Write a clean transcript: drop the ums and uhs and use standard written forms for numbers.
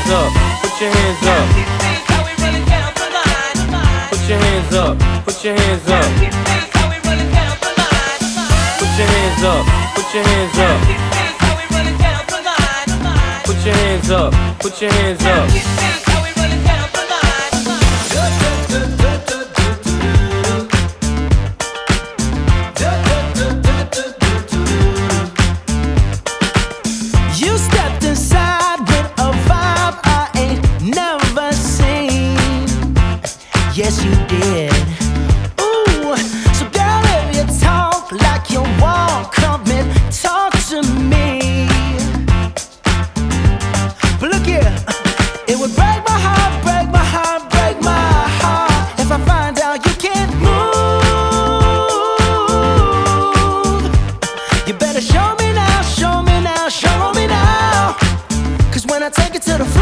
hands up, put your hands up. Put your hands up, put your hands up. Put your hands up, put your hands up. Put your hands up, put your hands up. You stepped inside with a vibe I ain't never seen. Yes, you did. Ooh, so girl, if you talk like you walk, come and talk to me. But look here, it would break my heart, break my heart, break my heart if I find out you can't move. You better show me now, show me now, show me now. 'Cause when I take it to the